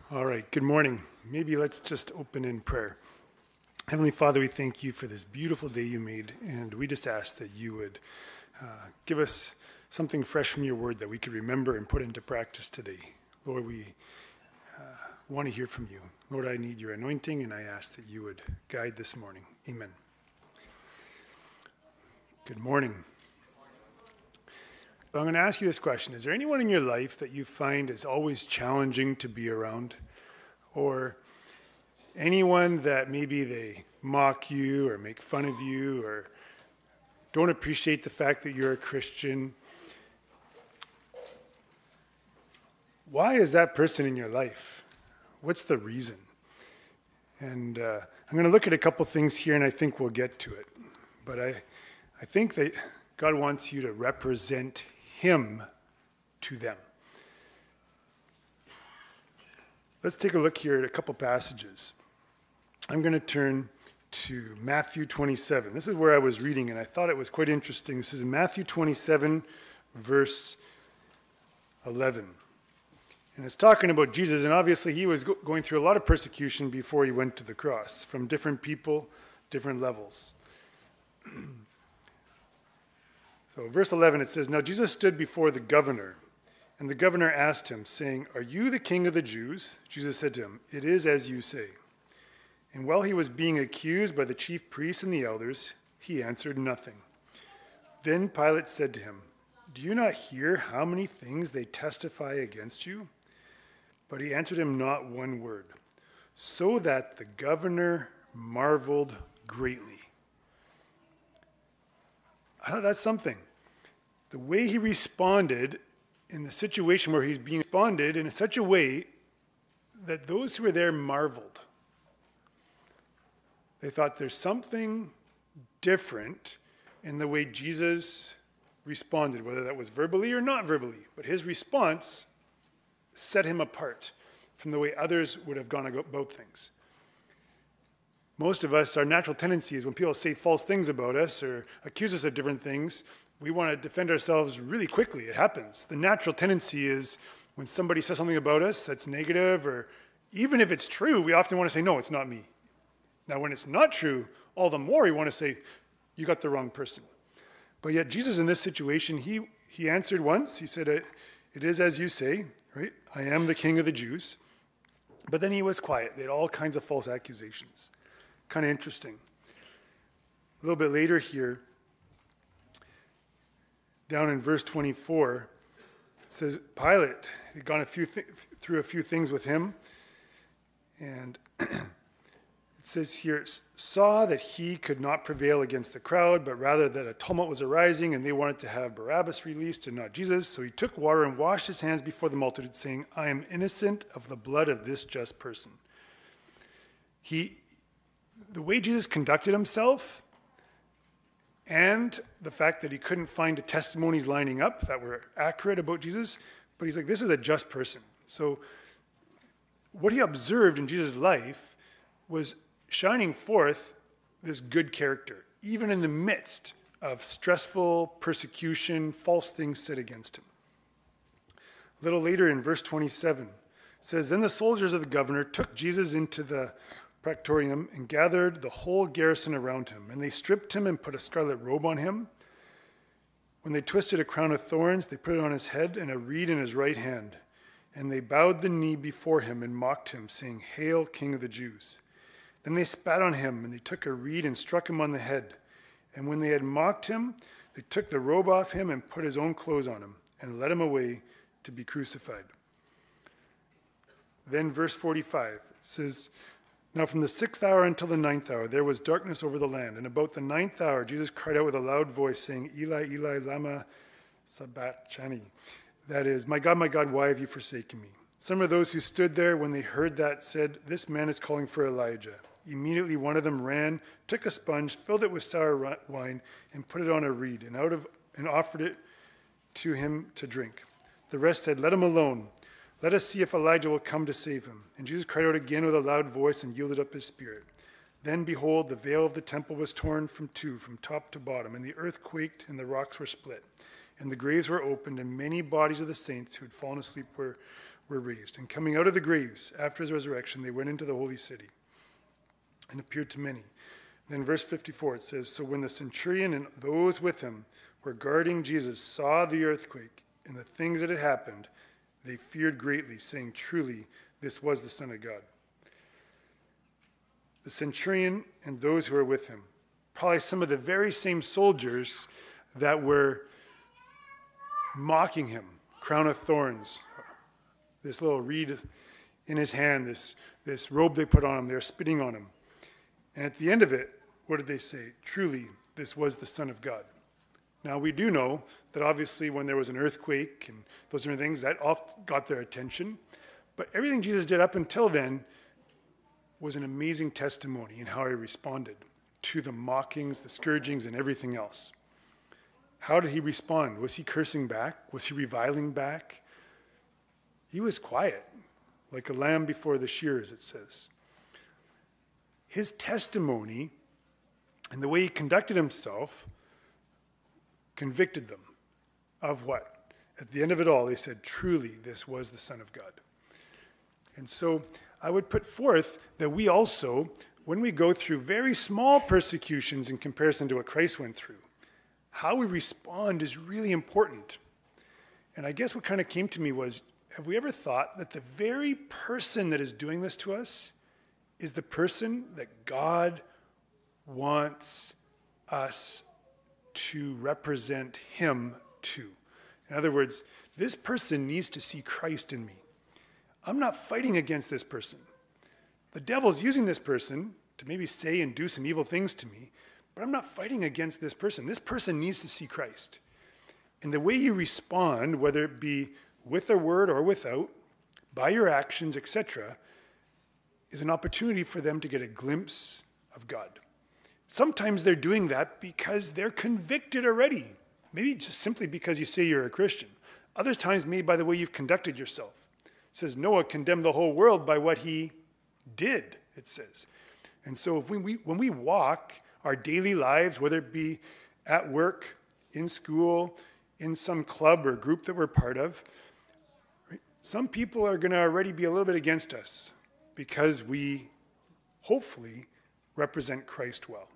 All right, good morning. Maybe let's just open in prayer. Heavenly Father, we thank you for this beautiful day you made, and we just ask that you would give us something fresh from your word that we could remember and put into practice today. Lord, we want to hear from you. Lord, I need your anointing, and I ask that you would guide this morning. Amen. Good morning. So I'm going to ask you this question. Is there anyone in your life that you find is always challenging to be around? Or anyone that maybe they mock you or make fun of you or don't appreciate the fact that you're a Christian? Why is that person in your life? What's the reason? And I'm going to look at a couple things here, and I think we'll get to it. But I think that God wants you to represent him to them. Let's take a look here at a couple passages. I'm going to turn to Matthew 27. This is where I was reading, and I thought it was quite interesting. This is in Matthew 27, verse 11. And it's talking about Jesus, and obviously he was going through a lot of persecution before he went to the cross, from different people, different levels. So verse 11, it says, "Now Jesus stood before the governor, and the governor asked him, saying, 'Are you the king of the Jews?' Jesus said to him, 'It is as you say.' And while he was being accused by the chief priests and the elders, he answered nothing. Then Pilate said to him, 'Do you not hear how many things they testify against you?' But he answered him not one word, so that the governor marveled greatly." That's something. The way he responded in the situation where he's being responded in such a way that those who were there marveled. They thought there's something different in the way Jesus responded, whether that was verbally or not verbally. But his response set him apart from the way others would have gone about things. Most of us, our natural tendency is when people say false things about us or accuse us of different things, we want to defend ourselves really quickly. It happens. The natural tendency is when somebody says something about us that's negative, or even if it's true, we often want to say, "No, it's not me." Now, when it's not true, all the more we want to say, "You got the wrong person." But yet Jesus in this situation, he answered once. He said, "It is as you say, right? I am the king of the Jews." But then he was quiet. They had all kinds of false accusations. Kind of interesting. A little bit later here, down in verse 24, it says Pilate had gone through a few things with him, and it says here, saw that he could not prevail against the crowd, but rather that a tumult was arising, and they wanted to have Barabbas released and not Jesus. So he took water and washed his hands before the multitude, saying, "I am innocent of the blood of this just person." The way Jesus conducted himself, and the fact that he couldn't find the testimonies lining up that were accurate about Jesus, but he's like, this is a just person. So what he observed in Jesus' life was shining forth this good character, even in the midst of stressful persecution, false things said against him. A little later in verse 27, it says, "Then the soldiers of the governor took Jesus into the praetorium and gathered the whole garrison around him. And they stripped him and put a scarlet robe on him. When they twisted a crown of thorns, they put it on his head and a reed in his right hand. And they bowed the knee before him and mocked him, saying, 'Hail, King of the Jews.' Then they spat on him, and they took a reed and struck him on the head. And when they had mocked him, they took the robe off him and put his own clothes on him and led him away to be crucified." Then verse 45 says, "Now from the 6th hour until the 9th hour, there was darkness over the land. And about the 9th hour, Jesus cried out with a loud voice, saying, 'Eli, Eli, lama sabachthani?' That is, my God, why have you forsaken me?" Some of those who stood there when they heard that said, "This man is calling for Elijah." Immediately one of them ran, took a sponge, filled it with sour wine, and put it on a reed, and offered it to him to drink. The rest said, "Let him alone. Let us see if Elijah will come to save him." And Jesus cried out again with a loud voice and yielded up his spirit. Then, behold, the veil of the temple was torn from top to bottom, and the earth quaked, and the rocks were split. And the graves were opened, and many bodies of the saints who had fallen asleep were were raised. And coming out of the graves after his resurrection, they went into the holy city and appeared to many. Then verse 54, it says, so when the centurion and those with him were guarding Jesus saw the earthquake and the things that had happened, they feared greatly, saying, truly, this was the Son of God. The centurion and those who were with him, probably some of the very same soldiers that were mocking him, crown of thorns, this little reed in his hand, this robe they put on him, they're spitting on him. And at the end of it, what did they say? Truly, this was the Son of God. Now, we do know that obviously when there was an earthquake and those different things, that often got their attention. But everything Jesus did up until then was an amazing testimony in how he responded to the mockings, the scourgings, and everything else. How did he respond? Was he cursing back? Was he reviling back? He was quiet, like a lamb before the shears, it says. His testimony and the way he conducted himself convicted them of what? At the end of it all, they said, truly, this was the Son of God. And so I would put forth that we also, when we go through very small persecutions in comparison to what Christ went through, how we respond is really important. And I guess what kind of came to me was, have we ever thought that the very person that is doing this to us is the person that God wants us to represent him to? In other words, this person needs to see Christ in me. I'm not fighting against this person. The devil's using this person to maybe say and do some evil things to me, but I'm not fighting against this person. This person needs to see Christ. And the way you respond, whether it be with a word or without, by your actions, etc., is an opportunity for them to get a glimpse of God. Sometimes they're doing that because they're convicted already. Maybe just simply because you say you're a Christian. Other times, maybe by the way you've conducted yourself. It says Noah condemned the whole world by what he did, it says. And so if when we walk our daily lives, whether it be at work, in school, in some club or group that we're part of, right, some people are going to already be a little bit against us because we hopefully represent Christ well.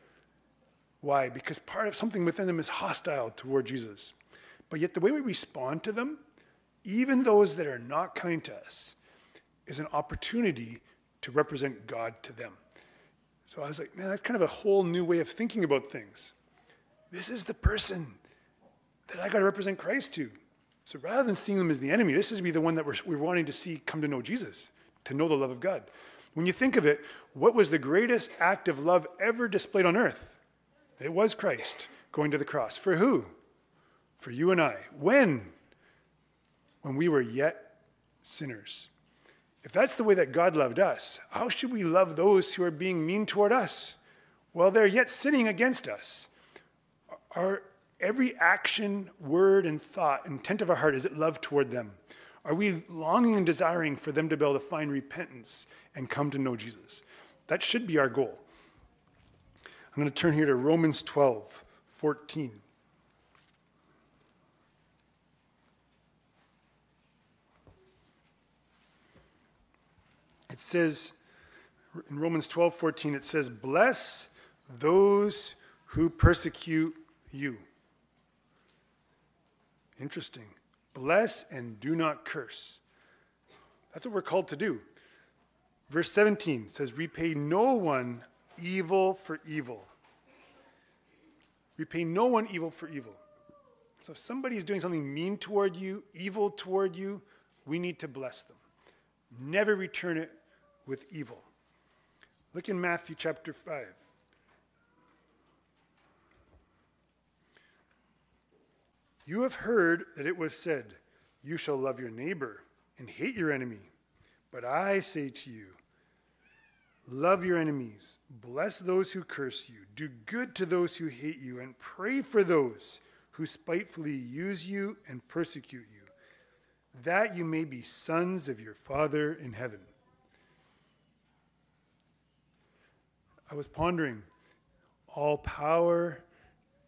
Why? Because part of something within them is hostile toward Jesus. But yet the way we respond to them, even those that are not kind to us, is an opportunity to represent God to them. So I was like, man, that's kind of a whole new way of thinking about things. This is the person that I got to represent Christ to. So rather than seeing them as the enemy, this is be the one that we're wanting to see come to know Jesus, to know the love of God. When you think of it, what was the greatest act of love ever displayed on earth? It was Christ going to the cross. For who? For you and I. When? When we were yet sinners. If that's the way that God loved us, how should we love those who are being mean toward us? Well, they're yet sinning against us. Our every action, word, and thought, intent of our heart, is it love toward them? Are we longing and desiring for them to be able to find repentance and come to know Jesus? That should be our goal. I'm going to turn here to Romans 12:14. It says, in Romans 12:14, it says, bless those who persecute you. Interesting. Bless and do not curse. That's what we're called to do. Verse 17 says, repay no one evil for evil. Repay no one evil for evil. So if somebody is doing something mean toward you, evil toward you, we need to bless them. Never return it with evil. Look in Matthew chapter 5. You have heard that it was said, you shall love your neighbor and hate your enemy. But I say to you, love your enemies, bless those who curse you, do good to those who hate you, and pray for those who spitefully use you and persecute you, that you may be sons of your Father in heaven. I was pondering, all power,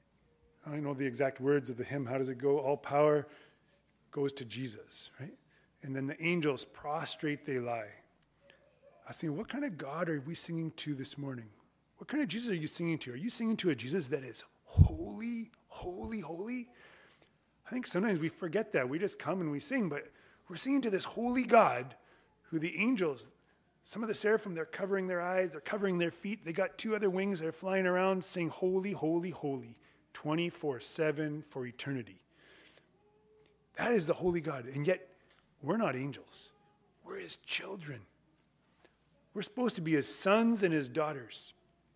I don't know the exact words of the hymn, how does it go? All power goes to Jesus, right? And then the angels, prostrate they lie. I was thinking, what kind of God are we singing to this morning? What kind of Jesus are you singing to? Are you singing to a Jesus that is holy, holy, holy? I think sometimes we forget that. We just come and we sing, but we're singing to this holy God who the angels, some of the seraphim, they're covering their eyes, they're covering their feet. They got two other wings, they're flying around saying, holy, holy, holy, 24/7 for eternity. That is the holy God. And yet, we're not angels. We're his children. We're supposed to be his sons and his daughters.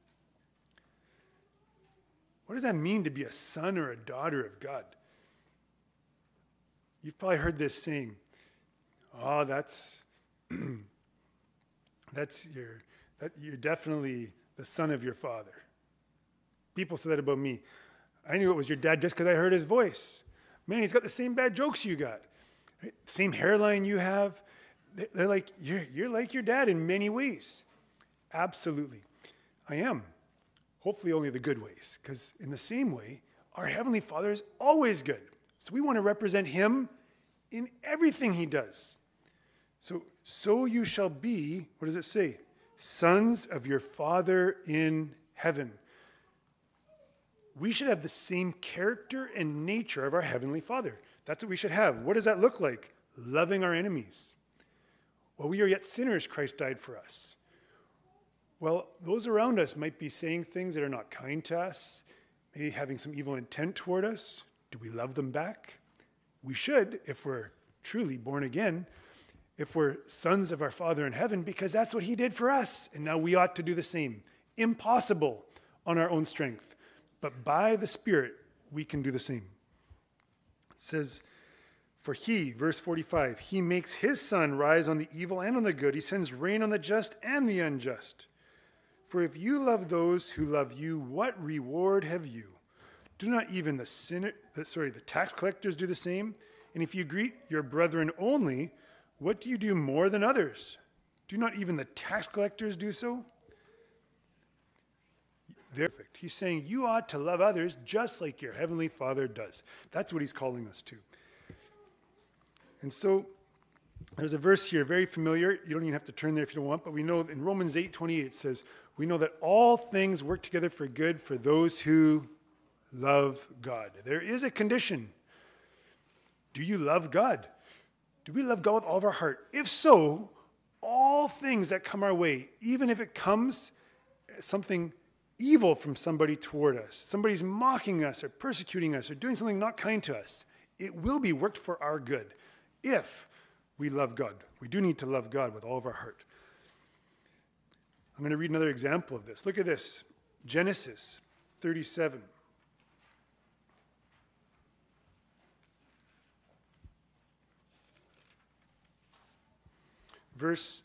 What does that mean to be a son or a daughter of God? You've probably heard this saying, oh, you're definitely the son of your father. People say that about me. I knew it was your dad just because I heard his voice. Man, he's got the same bad jokes you got. Right? Same hairline you have. They're like, you're like your dad in many ways. Absolutely. I am. Hopefully only the good ways. Because in the same way, our Heavenly Father is always good. So we want to represent him in everything he does. So you shall be, what does it say? Sons of your Father in heaven. We should have the same character and nature of our Heavenly Father. That's what we should have. What does that look like? Loving our enemies. While we are yet sinners, Christ died for us. Well, those around us might be saying things that are not kind to us, maybe having some evil intent toward us. Do we love them back? We should, if we're truly born again, if we're sons of our Father in heaven, because that's what he did for us. And now we ought to do the same. Impossible on our own strength. But by the Spirit, we can do the same. It says, for he, verse 45, he makes his sun rise on the evil and on the good. He sends rain on the just and the unjust. For if you love those who love you, what reward have you? Do not even the tax collectors do the same? And if you greet your brethren only, what do you do more than others? Do not even the tax collectors do so? Perfect. He's saying you ought to love others just like your Heavenly Father does. That's what he's calling us to. And so there's a verse here, very familiar. You don't even have to turn there if you don't want, but we know in Romans 8:28 it says, we know that all things work together for good for those who love God. There is a condition. Do you love God? Do we love God with all of our heart? If so, all things that come our way, even if it comes something evil from somebody toward us, somebody's mocking us or persecuting us or doing something not kind to us, it will be worked for our good if we love God. We do need to love God with all of our heart. I'm going to read another example of this. Look at this. Genesis 37. Verse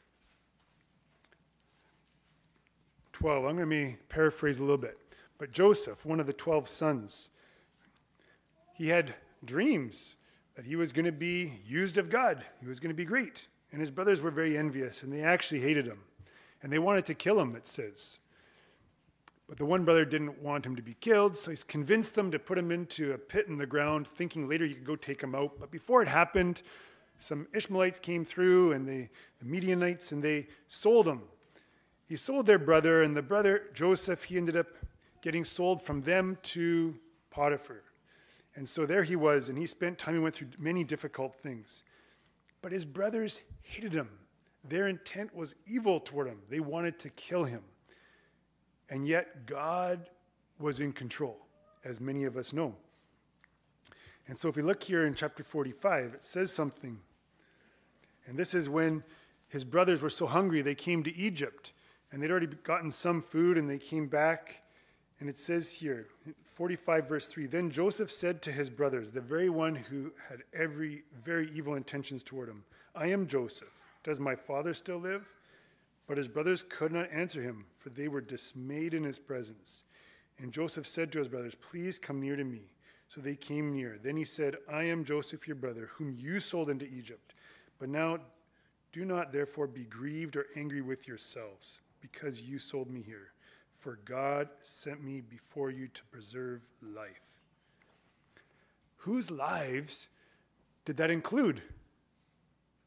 12. I'm going to paraphrase a little bit. But Joseph, one of the 12 sons, he had dreams that he was going to be used of God. He was going to be great. And his brothers were very envious, and they actually hated him. And they wanted to kill him, it says. But the one brother didn't want him to be killed, so he's convinced them to put him into a pit in the ground, thinking later he could go take him out. But before it happened, some Ishmaelites came through, and the Midianites, and they sold him. He sold their brother, and the brother, Joseph, he ended up getting sold from them to Potiphar. And so there he was, and he spent time, he went through many difficult things. But his brothers hated him. Their intent was evil toward him. They wanted to kill him. And yet God was in control, as many of us know. And so if we look here in chapter 45, it says something. And this is when his brothers were so hungry, they came to Egypt. And they'd already gotten some food, and they came back. And it says here, 45 verse 3, then Joseph said to his brothers, the very one who had very evil intentions toward him, I am Joseph. Does my father still live? But his brothers could not answer him, for they were dismayed in his presence. And Joseph said to his brothers, please come near to me. So they came near. Then he said, I am Joseph your brother, whom you sold into Egypt. But now do not therefore be grieved or angry with yourselves, because you sold me here. For God sent me before you to preserve life. Whose lives did that include?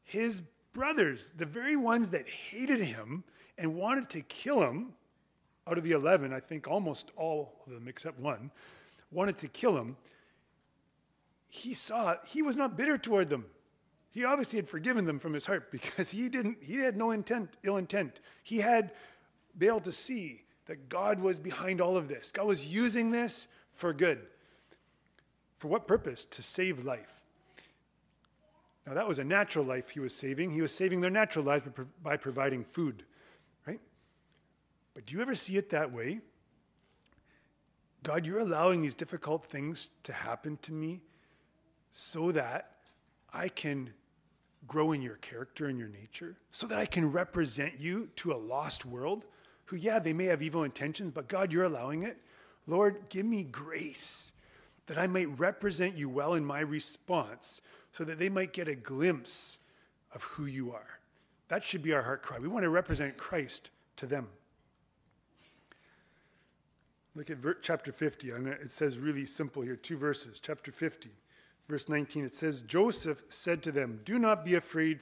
his brothers, the very ones that hated him and wanted to kill him, out of the 11, I think almost all of them except one, wanted to kill him, he saw he was not bitter toward them. He obviously had forgiven them from his heart because he had no ill intent. He had been able to see that God was behind all of this. God was using this for good. For what purpose? To save life. Now that was a natural life he was saving. He was saving their natural lives by providing food, right? But do you ever see it that way? God, you're allowing these difficult things to happen to me so that I can grow in your character and your nature, so that I can represent you to a lost world who, yeah, they may have evil intentions, but God, you're allowing it. Lord, give me grace that I might represent you well in my response so that they might get a glimpse of who you are. That should be our heart cry. We want to represent Christ to them. Look at chapter 50. It says really simple here, 2 verses. Chapter 50, verse 19, it says, Joseph said to them, do not be afraid,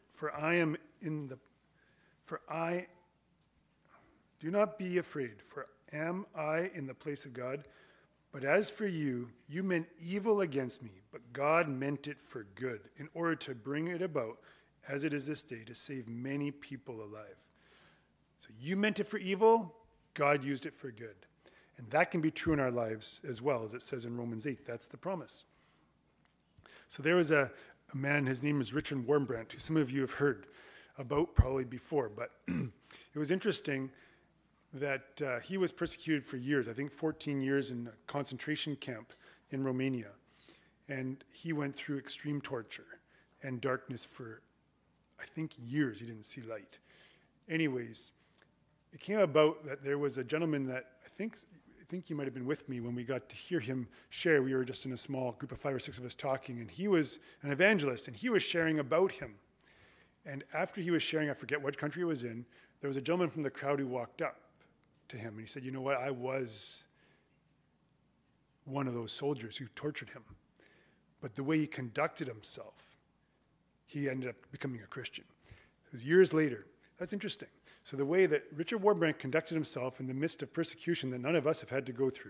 do not be afraid, for am I in the place of God? But as for you, you meant evil against me, but God meant it for good, in order to bring it about, as it is this day, to save many people alive. So you meant it for evil, God used it for good. And that can be true in our lives as well, as it says in Romans 8. That's the promise. So there was a man, his name is Richard Wurmbrand, who some of you have heard about probably before. But it was interesting that he was persecuted for years, I think 14 years in a concentration camp in Romania. And he went through extreme torture and darkness for, I think, years. He didn't see light. Anyways, it came about that there was a gentleman that I think you might have been with me when we got to hear him share. We were just in a small group of 5 or 6 of us talking, and he was an evangelist, and he was sharing about him. And after he was sharing, I forget what country it was in, there was a gentleman from the crowd who walked up to him, and he said, you know what, I was one of those soldiers who tortured him. But the way he conducted himself, he ended up becoming a Christian. It was years later. That's interesting. So the way that Richard Wurmbrand conducted himself in the midst of persecution that none of us have had to go through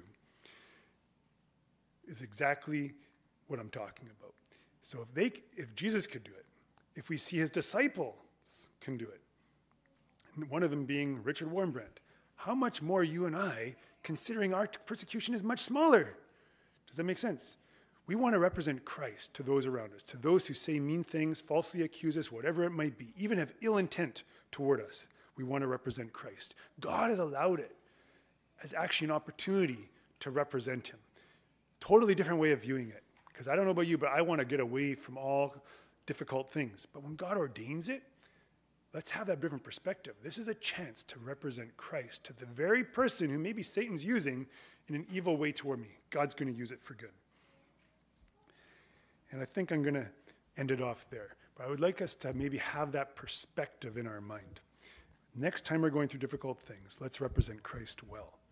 is exactly what I'm talking about. So if Jesus could do it, if we see his disciples can do it, and one of them being Richard Wurmbrand, how much more you and I, considering our persecution is much smaller? Does that make sense? We want to represent Christ to those around us, to those who say mean things, falsely accuse us, whatever it might be, even have ill intent toward us. We want to represent Christ. God has allowed it as actually an opportunity to represent him. Totally different way of viewing it. Because I don't know about you, but I want to get away from all difficult things. But when God ordains it, let's have that different perspective. This is a chance to represent Christ to the very person who maybe Satan's using in an evil way toward me. God's going to use it for good. And I think I'm going to end it off there. But I would like us to maybe have that perspective in our mind. Next time we're going through difficult things, let's represent Christ well.